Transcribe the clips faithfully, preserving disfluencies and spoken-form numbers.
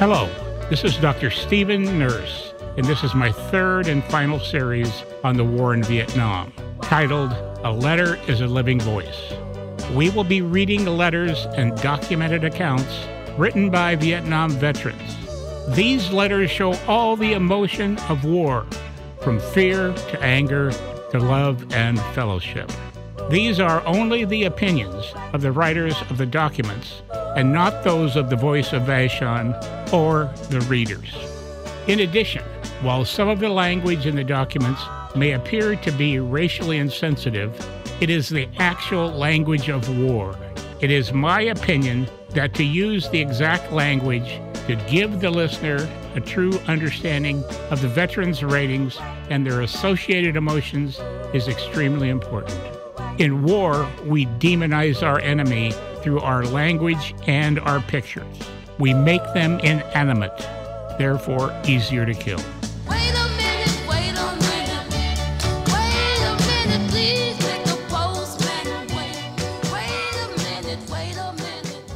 Hello, this is Doctor Stephen Nurse, and this is my third and final series on the war in Vietnam, titled A Letter is a Living Voice. We will be reading letters and documented accounts written by Vietnam veterans. These letters show all the emotion of war, from fear to anger to love and fellowship. These are only the opinions of the writers of the documents and not those of the voice of Vashon or the readers. In addition, while some of the language in the documents may appear to be racially insensitive, it is the actual language of war. It is my opinion that to use the exact language to give the listener a true understanding of the veterans' ratings and their associated emotions is extremely important. In war, we demonize our enemy through our language and our pictures. We make them inanimate, therefore easier to kill. Wait a minute, wait a minute, wait a minute, please make the postman wait. Wait a minute, wait a minute.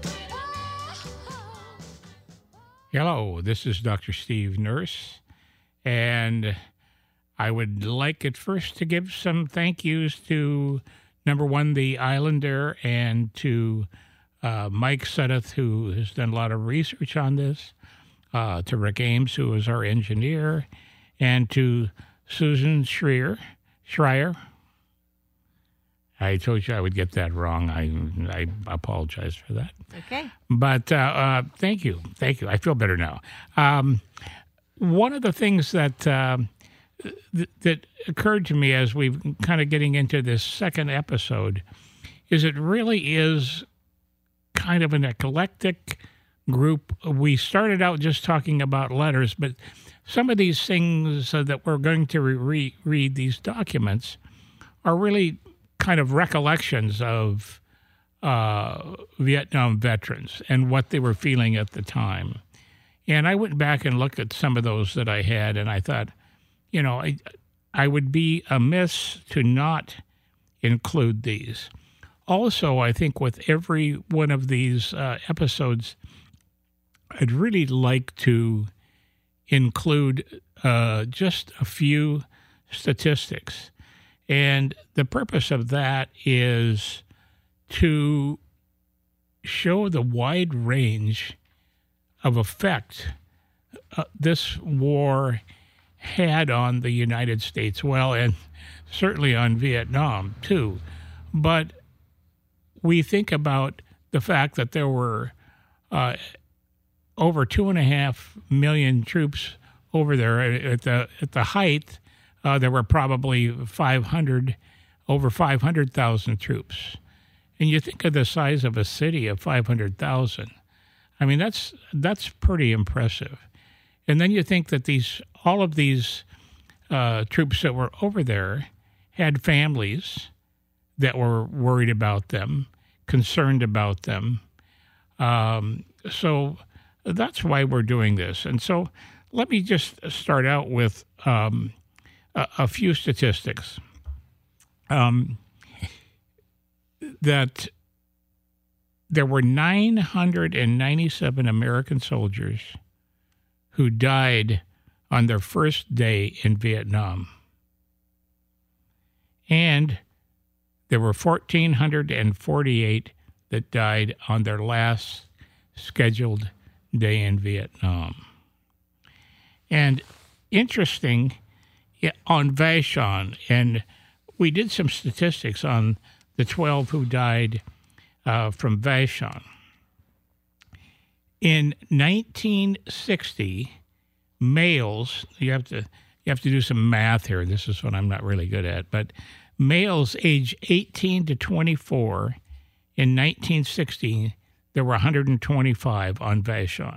Hello, this is Doctor Steve Nurse, and I would like at first to give some thank yous to, number one, the Islander, and to uh, Mike Suddeth, who has done a lot of research on this, uh, to Rick Ames, who is our engineer, and to Susan Schreier. Schreier. I told you I would get that wrong. I I apologize for that. Okay. But uh, uh, thank you. Thank you. I feel better now. Um, one of the things that... Uh, Th- that occurred to me as we've kind of getting into this second episode is it really is kind of an eclectic group. We started out just talking about letters, but some of these things uh, that we're going to re- read, these documents, are really kind of recollections of uh, Vietnam veterans and what they were feeling at the time. And I went back and looked at some of those that I had, and I thought, you know, I, I would be amiss to not include these. Also, I think with every one of these uh, episodes, I'd really like to include uh, just a few statistics. And the purpose of that is to show the wide range of effect uh, this war had on the United States, well, and certainly on Vietnam, too. But we think about the fact that there were uh, over two and a half million troops over there. At the at the height, uh, there were probably five hundred, over five hundred thousand troops. And you think of the size of a city of five hundred thousand. I mean, that's that's pretty impressive. And then you think that these all of these uh, troops that were over there had families that were worried about them, concerned about them. Um, so that's why we're doing this. And so let me just start out with um, a, a few statistics. Um, that there were nine hundred ninety-seven American soldiers who died on their first day in Vietnam. And there were one thousand four hundred forty-eight that died on their last scheduled day in Vietnam. And interesting, on Vashon, and we did some statistics on the twelve who died uh, from Vashon. In nineteen sixty, males, you have to you have to do some math here. This is what I'm not really good at, but males age eighteen to twenty-four in nineteen sixty, there were one hundred twenty-five on Vashon.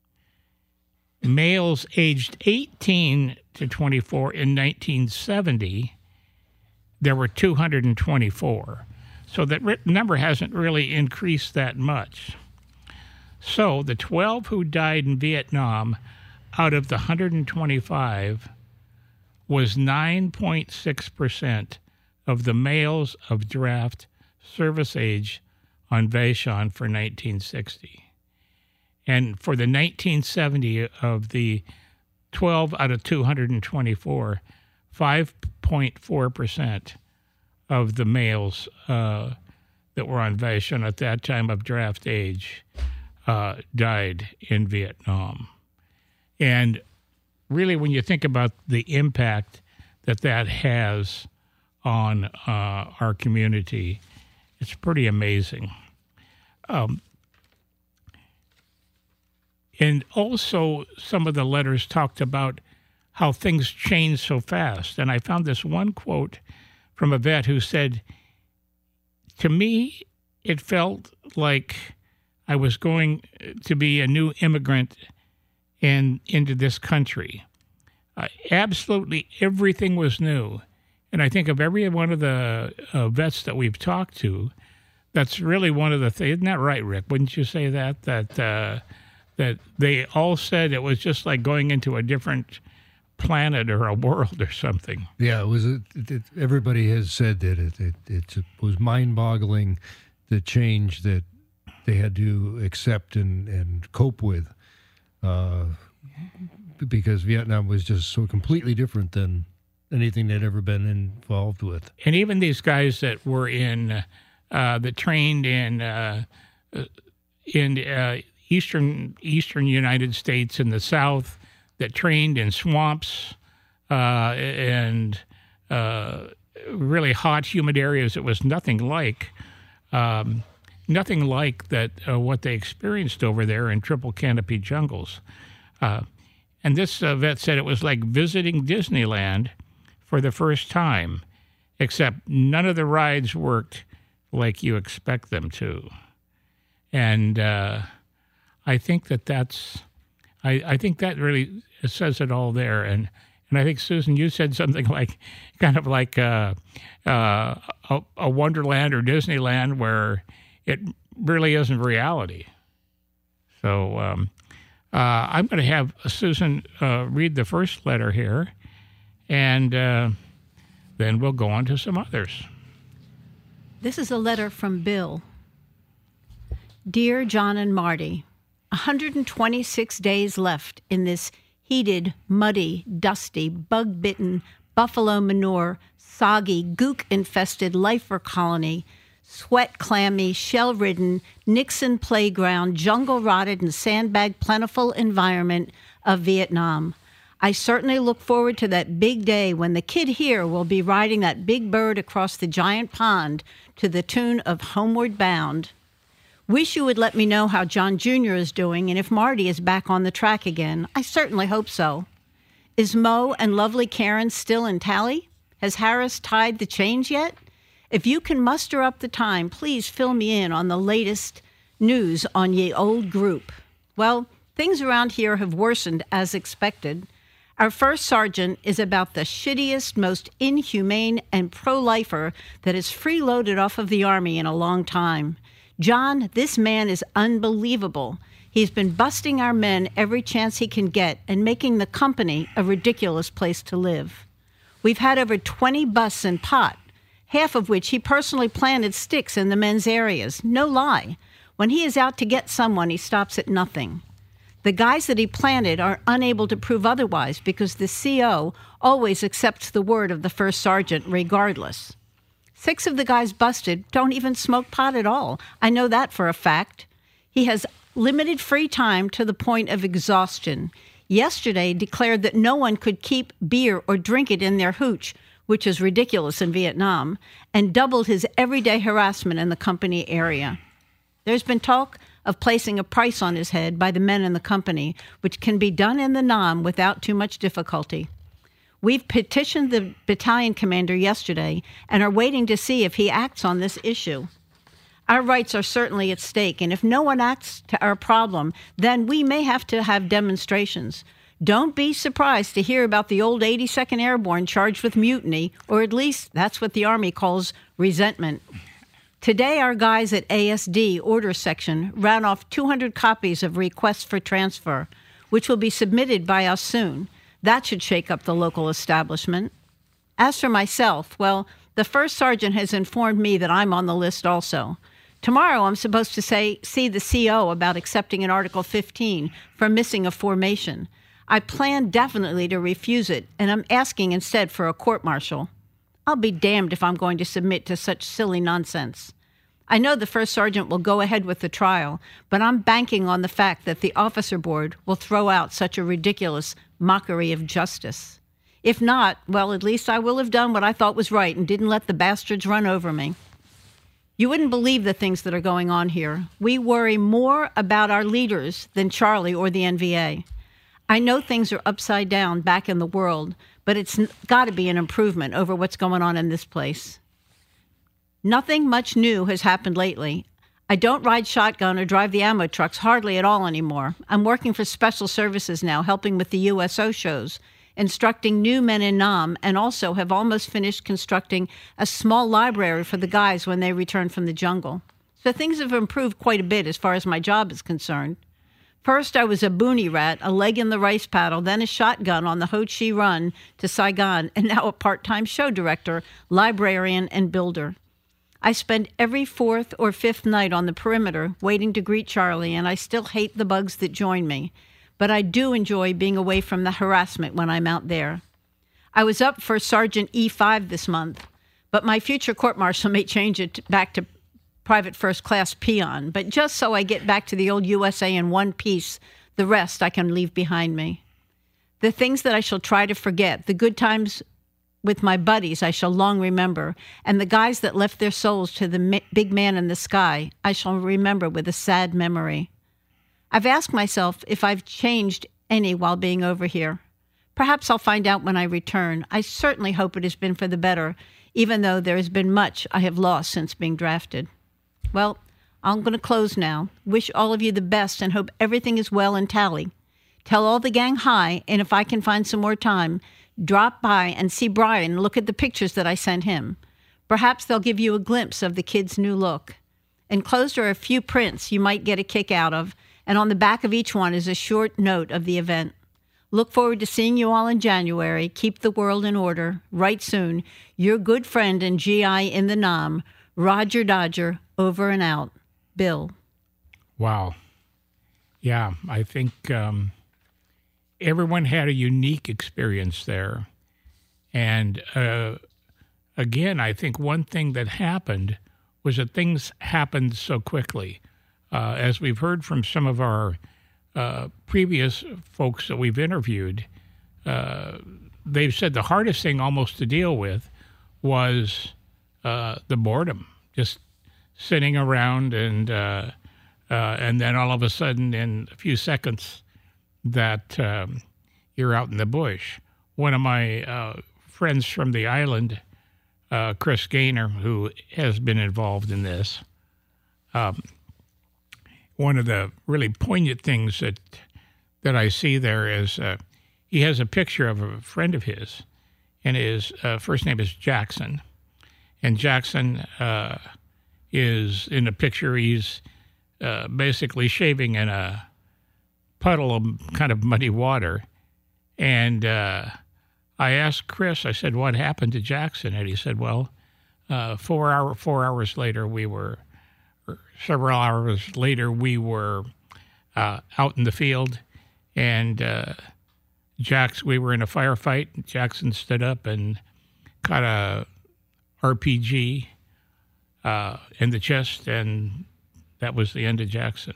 Males aged eighteen to twenty-four in nineteen seventy, there were two hundred twenty-four. So that number hasn't really increased that much. So the twelve who died in Vietnam out of the one hundred twenty-five was nine point six percent of the males of draft service age on Vashon for nineteen sixty. And for the nineteen seventy of the twelve out of two hundred twenty-four, five point four percent of the males uh, that were on Vashon at that time of draft age uh, died in Vietnam. And really, when you think about the impact that that has on uh, our community, it's pretty amazing. Um, and also, some of the letters talked about how things change so fast. And I found this one quote from a vet who said, to me, it felt like I was going to be a new immigrant in, into this country. Uh, absolutely everything was new. And I think of every one of the uh, vets that we've talked to, that's really one of the things. Isn't that right, Rick? Wouldn't you say that? That, uh, that they all said it was just like going into a different planet or a world or something. Yeah, it was. A, it, it, everybody has said that it, it, it was mind-boggling, the change that they had to accept and, and cope with, uh, because Vietnam was just so completely different than anything they'd ever been involved with. And even these guys that were in, uh, that trained in uh, in uh, eastern eastern United States in the South, that trained in swamps uh, and uh, really hot, humid areas. It was nothing like, um, nothing like that. Uh, what they experienced over there in triple canopy jungles. Uh, and this uh, vet said it was like visiting Disneyland for the first time, except none of the rides worked like you expect them to. And uh, I think that that's. I, I think that really says it all there. And, and I think, Susan, you said something like, kind of like uh, uh, a, a Wonderland or Disneyland where it really isn't reality. So um, uh, I'm going to have Susan uh, read the first letter here, and uh, then we'll go on to some others. This is a letter from Bill. Dear John and Marty, one hundred twenty-six days left in this heated, muddy, dusty, bug-bitten, buffalo manure, soggy, gook-infested lifer colony, sweat-clammy, shell-ridden, Nixon playground, jungle-rotted and sandbag-plentiful environment of Vietnam. I certainly look forward to that big day when the kid here will be riding that big bird across the giant pond to the tune of Homeward Bound. Wish you would let me know how John Junior is doing and if Marty is back on the track again. I certainly hope so. Is Mo and lovely Karen still in tally? Has Harris tied the chains yet? If you can muster up the time, please fill me in on the latest news on ye old group. Well, things around here have worsened as expected. Our first sergeant is about the shittiest, most inhumane and pro-lifer that is freeloaded off of the Army in a long time. John, this man is unbelievable. He's been busting our men every chance he can get and making the company a ridiculous place to live. We've had over twenty busts in pot, half of which he personally planted sticks in the men's areas. No lie. When he is out to get someone, he stops at nothing. The guys that he planted are unable to prove otherwise because the C O always accepts the word of the first sergeant regardless. Six of the guys busted don't even smoke pot at all. I know that for a fact. He has limited free time to the point of exhaustion. Yesterday declared that no one could keep beer or drink it in their hooch, which is ridiculous in Vietnam, and doubled his everyday harassment in the company area. There's been talk of placing a price on his head by the men in the company, which can be done in the Nam without too much difficulty. We've petitioned the battalion commander yesterday and are waiting to see if he acts on this issue. Our rights are certainly at stake, and if no one acts to our problem, then we may have to have demonstrations. Don't be surprised to hear about the old eighty-second Airborne charged with mutiny, or at least that's what the Army calls resentment. Today, our guys at A S D Order Section ran off two hundred copies of requests for transfer, which will be submitted by us soon. That should shake up the local establishment. As for myself, well, the first sergeant has informed me that I'm on the list also. Tomorrow, I'm supposed to say see the C O about accepting an Article fifteen for missing a formation. I plan definitely to refuse it, and I'm asking instead for a court-martial. I'll be damned if I'm going to submit to such silly nonsense. I know the first sergeant will go ahead with the trial, but I'm banking on the fact that the officer board will throw out such a ridiculous mockery of justice. If not, well, at least I will have done what I thought was right and didn't let the bastards run over me. You wouldn't believe the things that are going on here. We worry more about our leaders than Charlie or the N V A. I know things are upside down back in the world, but it's got to be an improvement over what's going on in this place. Nothing much new has happened lately. I don't ride shotgun or drive the ammo trucks hardly at all anymore. I'm working for Special Services now, helping with the U S O shows, instructing new men in Nam, and also have almost finished constructing a small library for the guys when they return from the jungle. So things have improved quite a bit as far as my job is concerned. First, I was a boonie rat, a leg in the rice paddle, then a shotgun on the Ho Chi Run to Saigon, and now a part-time show director, librarian, and builder. I spend every fourth or fifth night on the perimeter waiting to greet Charlie, and I still hate the bugs that join me. But I do enjoy being away from the harassment when I'm out there. I was up for Sergeant E five this month, but my future court-martial may change it back to private first-class peon. But just so I get back to the old U S A in one piece, the rest I can leave behind me. The things that I shall try to forget, the good times with my buddies I shall long remember, and the guys that left their souls to the ma- big man in the sky, I shall remember with a sad memory. I've asked myself if I've changed any while being over here. Perhaps I'll find out when I return. I certainly hope it has been for the better, even though there has been much I have lost since being drafted. Well, I'm going to close now. Wish all of you the best and hope everything is well in Tally. Tell all the gang hi, and if I can find some more time, drop by and see Brian and look at the pictures that I sent him. Perhaps they'll give you a glimpse of the kid's new look. Enclosed are a few prints you might get a kick out of, and on the back of each one is a short note of the event. Look forward to seeing you all in January. Keep the world in order. Right soon, your good friend and G I in the Nam, Roger Dodger, over and out. Bill. Wow. Yeah, I think um, everyone had a unique experience there. And uh, again, I think one thing that happened was that things happened so quickly. Uh, as we've heard from some of our uh, previous folks that we've interviewed, uh, they've said the hardest thing almost to deal with was uh, the boredom, just sitting around and uh, uh, and then all of a sudden in a few seconds that um, you're out in the bush. One of my uh, friends from the island, uh, Chris Gaynor, who has been involved in this, um, one of the really poignant things that that I see there is uh, he has a picture of a friend of his, and his uh, first name is Jackson. And Jackson uh, is in the picture, he's uh, basically shaving in a puddle of kind of muddy water. And uh, I asked Chris, I said, what happened to Jackson? And he said, well, uh, four, hour, four hours later, we were, or several hours later, we were uh, out in the field, and uh, Jax, we were in a firefight. Jackson stood up and caught a R P G uh, in the chest, and that was the end of Jackson.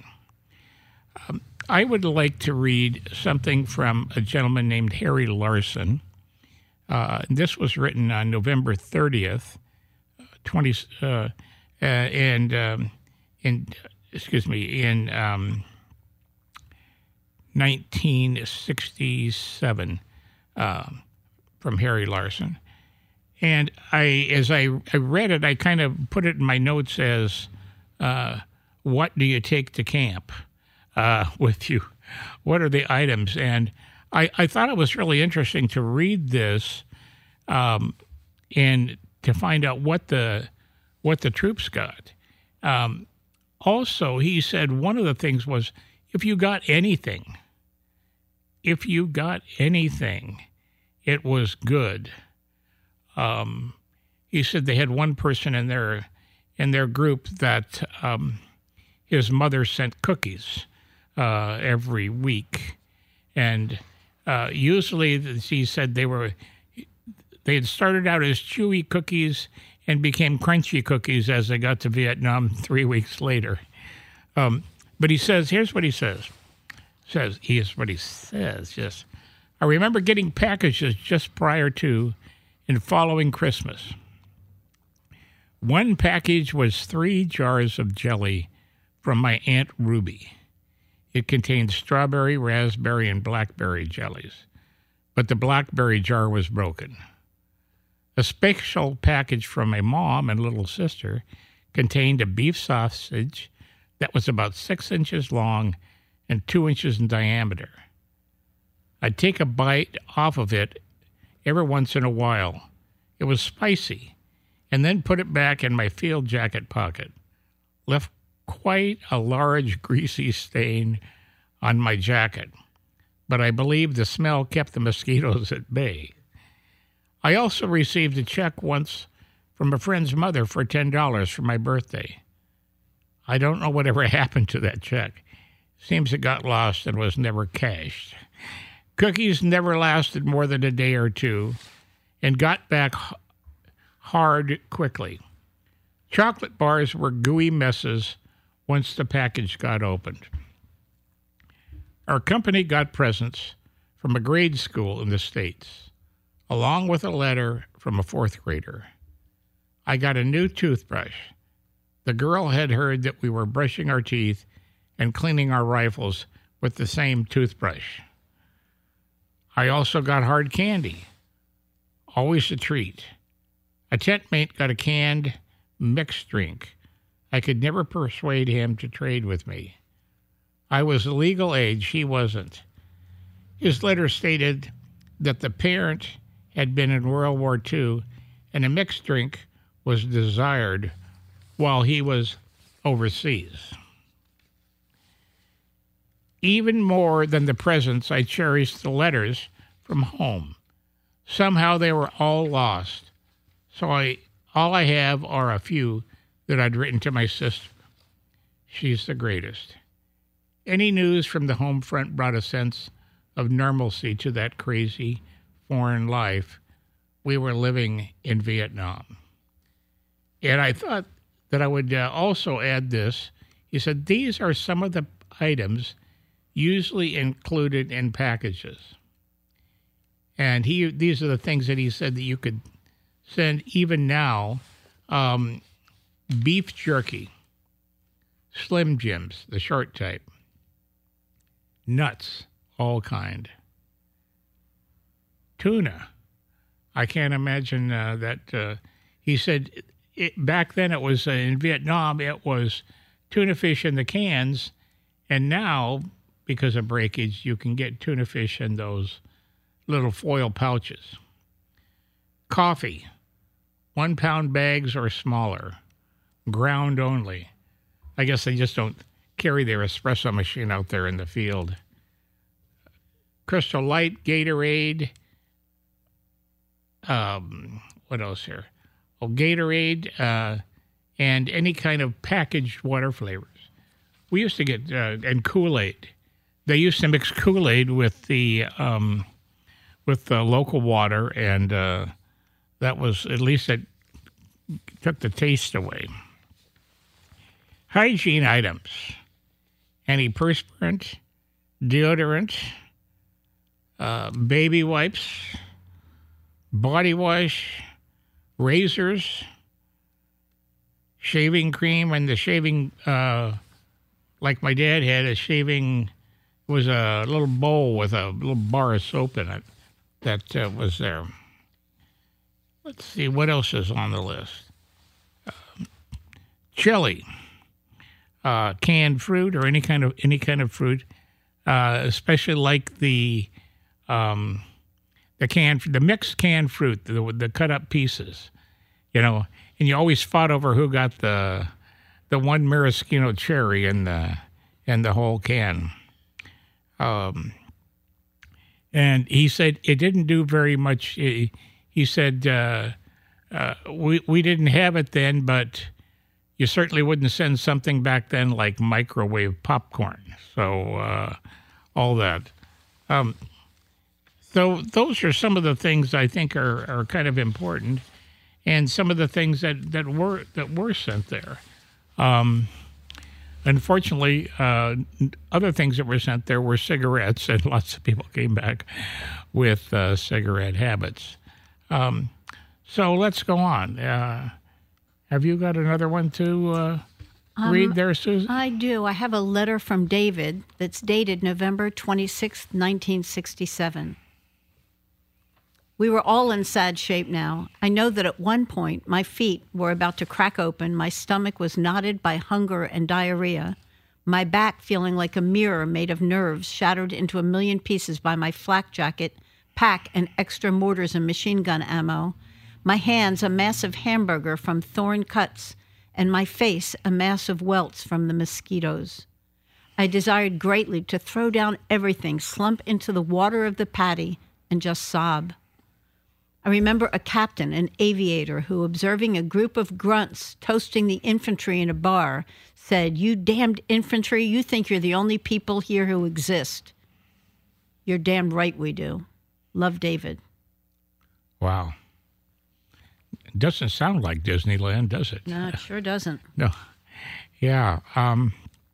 Um, I would like to read something from a gentleman named Harry Larson. Uh, this was written on November thirtieth, twenty, uh, uh, and um, in excuse me in um, nineteen sixty-seven, uh, from Harry Larson. And I, as I, I read it, I kind of put it in my notes as, uh, what do you take to camp uh, with you? What are the items? And I, I thought it was really interesting to read this um, and to find out what the what the troops got. Um, also, he said one of the things was, if you got anything, if you got anything, it was good. Um, he said they had one person in there in their group that um, his mother sent cookies uh, every week. And uh, usually, he said they were they had started out as chewy cookies and became crunchy cookies as they got to Vietnam three weeks later. Um, but he says, here's what he says. Says here's what he says. Yes, I remember getting packages just prior to and following Christmas. One package was three jars of jelly from my Aunt Ruby. It contained strawberry, raspberry, and blackberry jellies, but the blackberry jar was broken. A special package from my mom and little sister contained a beef sausage that was about six inches long and two inches in diameter. I'd take a bite off of it every once in a while. It was spicy, and then put it back in my field jacket pocket. Left quite a large greasy stain on my jacket, but I believe the smell kept the mosquitoes at bay. I also received a check once from a friend's mother for ten dollars for my birthday. I don't know whatever happened to that check. Seems it got lost and was never cashed. Cookies never lasted more than a day or two and got back h- hard quickly. Chocolate bars were gooey messes once the package got opened. Our company got presents from a grade school in the States, along with a letter from a fourth grader. I got a new toothbrush. The girl had heard that we were brushing our teeth and cleaning our rifles with the same toothbrush. I also got hard candy, always a treat. A tent mate got a canned mixed drink. I could never persuade him to trade with me. I was legal age, he wasn't. His letter stated that the parent had been in World War Two and a mixed drink was desired while he was overseas. Even more than the presents, I cherished the letters from home. Somehow they were all lost, so I all I have are a few that I'd written to my sister. She's the greatest. Any news from the home front brought a sense of normalcy to that crazy foreign life we were living in Vietnam. And I thought that I would uh, also add this. He said, these are some of the items usually included in packages. And he these are the things that he said that you could send even now. Um, beef jerky, Slim Jims, the short type, nuts, all kind, tuna. I can't imagine uh, that. Uh, he said it, back then it was uh, in Vietnam, it was tuna fish in the cans, and now, because of breakage, you can get tuna fish in those little foil pouches. Coffee, one pound bags or smaller, ground only. I guess they just don't carry their espresso machine out there in the field. Crystal Light, Gatorade, um, what else here? Oh, Gatorade, uh, and any kind of packaged water flavors. We used to get, uh, and Kool-Aid. They used to mix Kool-Aid with the, um, with the local water, and uh, that was, at least it took the taste away. Hygiene items, antiperspirant, deodorant, uh, baby wipes, body wash, razors, shaving cream, and the shaving, uh, like my dad had, a shaving, was a little bowl with a little bar of soap in it that uh, was there. Let's see, what else is on the list? Uh, chili. Uh, canned fruit or any kind of any kind of fruit, uh, especially like the um, the canned the mixed canned fruit, the the cut up pieces, you know. And you always fought over who got the the one maraschino cherry in the in the whole can. Um, and he said it didn't do very much. He, he said uh, uh, we we didn't have it then, but you certainly wouldn't send something back then like microwave popcorn. So uh, all that. Um, so those are some of the things I think are, are kind of important, and some of the things that, that were that were sent there. Um, unfortunately, uh, other things that were sent there were cigarettes, and lots of people came back with uh, cigarette habits. Um, so let's go on. Uh, have you got another one to uh, read there, Susan? I do. I have a letter from David that's dated November twenty-sixth, nineteen sixty-seven. We were all in sad shape now. I know that at one point my feet were about to crack open, my stomach was knotted by hunger and diarrhea, my back feeling like a mirror made of nerves shattered into a million pieces by my flak jacket, pack, and extra mortars and machine gun ammo, my hands a massive hamburger from thorn cuts, and my face a mass of welts from the mosquitoes. I desired greatly to throw down everything, slump into the water of the paddy, and just sob. I remember a captain, an aviator, who, observing a group of grunts toasting the infantry in a bar, said, "You damned infantry, you think you're the only people here who exist." You're damned right we do. Love, David. Wow. It doesn't sound like Disneyland, does it? No, it sure doesn't. No. Yeah. Um,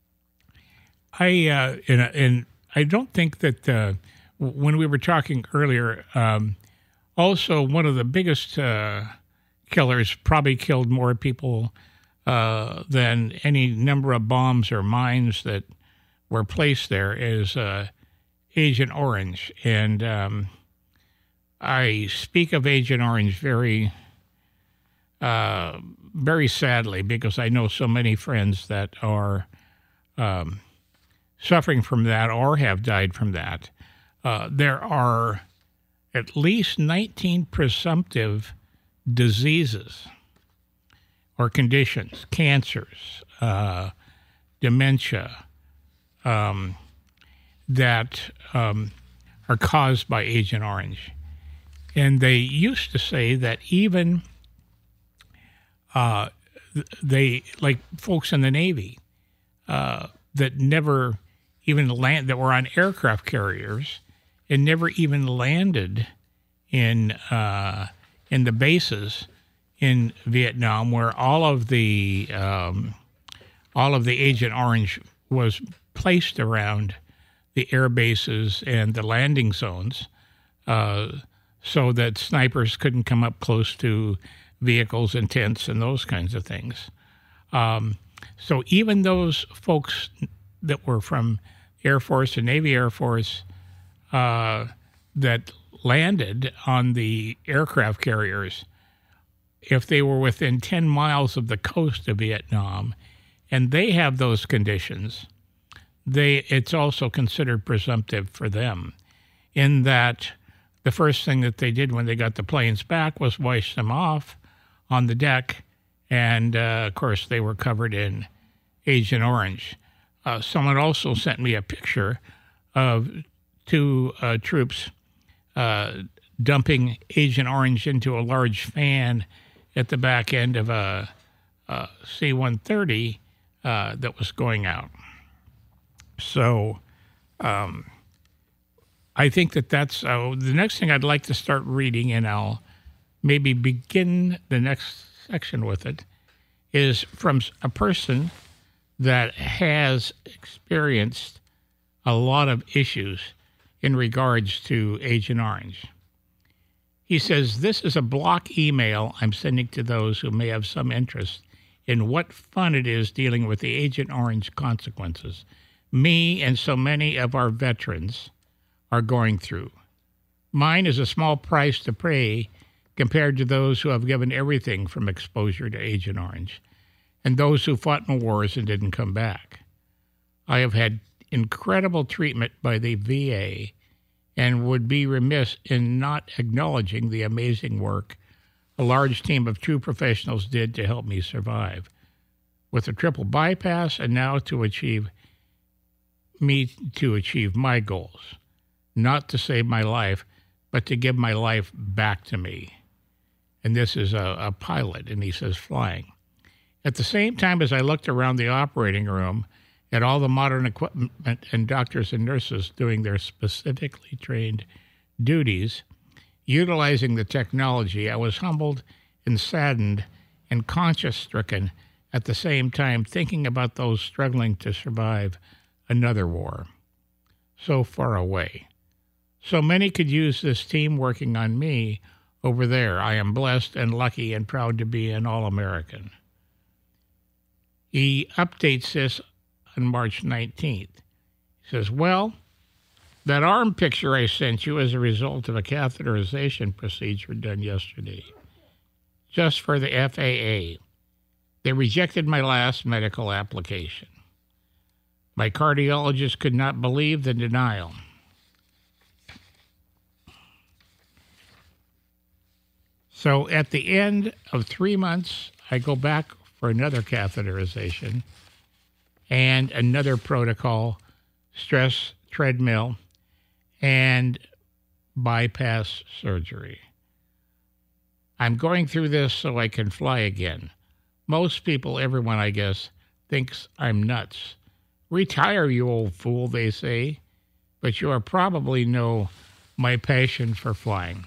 I uh, and, and I don't think that uh, when we were talking earlier, um, also one of the biggest uh, killers probably killed more people uh, than any number of bombs or mines that were placed there is uh, Agent Orange. And um, I speak of Agent Orange very, uh, very sadly because I know so many friends that are um, suffering from that or have died from that. Uh, there are at least nineteen presumptive diseases or conditions, cancers, uh, dementia, um, that um, are caused by Agent Orange. And they used to say that even uh, they, like folks in the Navy, uh, that never even land, that were on aircraft carriers and never even landed in uh, in the bases in Vietnam, where all of the um, all of the Agent Orange was placed around the air bases and the landing zones, uh, so that snipers couldn't come up close to vehicles and tents and those kinds of things. Um, so even those folks that were from Air Force and Navy Air Force Uh, that landed on the aircraft carriers, if they were within ten miles of the coast of Vietnam, and they have those conditions, they it's also considered presumptive for them, in that the first thing that they did when they got the planes back was wash them off on the deck, and uh, of course they were covered in Agent Orange. Uh, someone also sent me a picture of two uh, troops uh, dumping Agent Orange into a large fan at the back end of a, a C one thirty uh, that was going out. So um, I think that that's uh, the next thing I'd like to start reading, and I'll maybe begin the next section with it, is from a person that has experienced a lot of issues in regards to Agent Orange. He says, "This is a block email I'm sending to those who may have some interest in what fun it is dealing with the Agent Orange consequences me and so many of our veterans are going through. Mine is a small price to pay compared to those who have given everything from exposure to Agent Orange and those who fought in wars and didn't come back. I have had incredible treatment by the V A and would be remiss in not acknowledging the amazing work a large team of true professionals did to help me survive. With a triple bypass and now to achieve me to achieve my goals, not to save my life, but to give my life back to me." And this is a, a pilot, and he says flying. At the same time as I looked around the operating room at all the modern equipment and doctors and nurses doing their specifically trained duties, utilizing the technology, I was humbled and saddened and conscience-stricken at the same time, thinking about those struggling to survive another war so far away. So many could use this team working on me over there. I am blessed and lucky and proud to be an All-American. He updates this on March nineteenth. He says, well, that arm picture I sent you is a result of a catheterization procedure done yesterday, just for the F A A. They rejected my last medical application. My cardiologist could not believe the denial. So at the end of three months, I go back for another catheterization and another protocol, stress treadmill, and bypass surgery. I'm going through this so I can fly again. Most people, everyone, I guess, thinks I'm nuts. Retire, you old fool, they say, but you are probably know my passion for flying.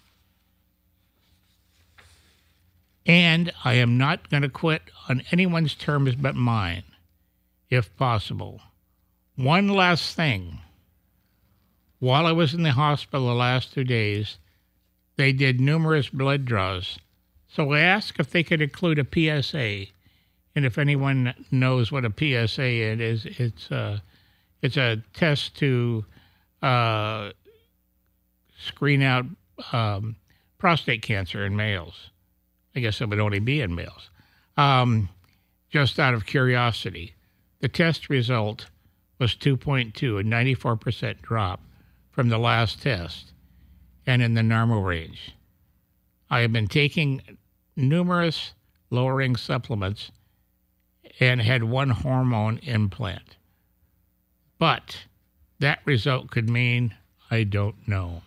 And I am not going to quit on anyone's terms but mine, if possible. One last thing. While I was in the hospital the last two days, they did numerous blood draws. So I asked if they could include a P S A. And if anyone knows what a P S A it is, it's a, it's a test to uh, screen out um, prostate cancer in males. I guess it would only be in males. Um, just out of curiosity. The test result was two point two, a ninety-four percent drop from the last test, and in the normal range. I have been taking numerous lowering supplements and had one hormone implant. But that result could mean I don't know.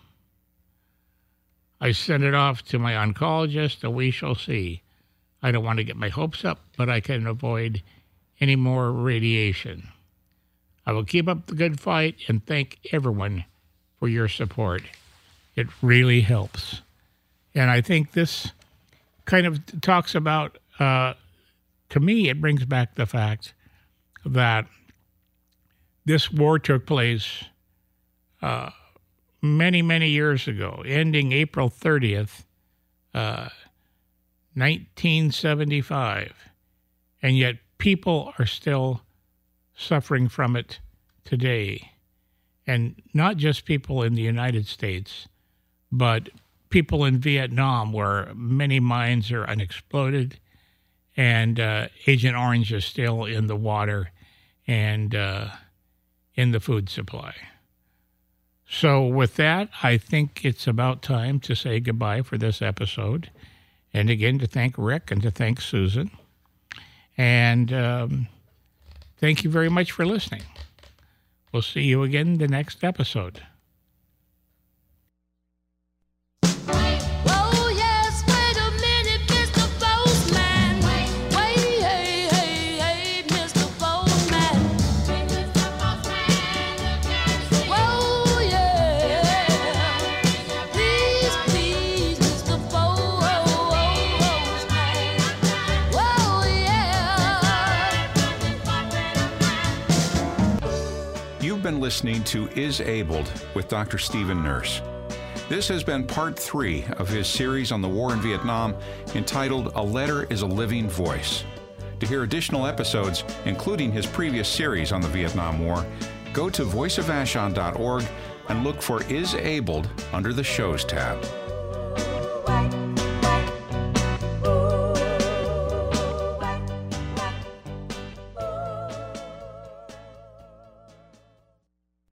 I sent it off to my oncologist, and we shall see. I don't want to get my hopes up, but I can avoid any more radiation. I will keep up the good fight and thank everyone for your support. It really helps. And I think this kind of talks about, uh, to me, it brings back the fact that this war took place uh, many, many years ago, ending April thirtieth, uh, nineteen seventy-five. And yet people are still suffering from it today. And not just people in the United States, but people in Vietnam, where many mines are unexploded, and uh, Agent Orange is still in the water and uh, in the food supply. So with that, I think it's about time to say goodbye for this episode. And again, to thank Rick and to thank Susan. And um, thank you very much for listening. We'll see you again the next episode. Oh, yes, wait a minute, Mister Postman. Wait, hey, hey, hey, Mister Postman. Oh, yeah. Please, please, Mister Postman. Oh, yeah. You've been listening to Is Abled with Doctor Stephen Nurse. This has been part three of his series on the war in Vietnam entitled A Letter is a Living Voice. To hear additional episodes, including his previous series on the Vietnam War, go to voice of vashon dot org and look for Is Abled under the Shows tab.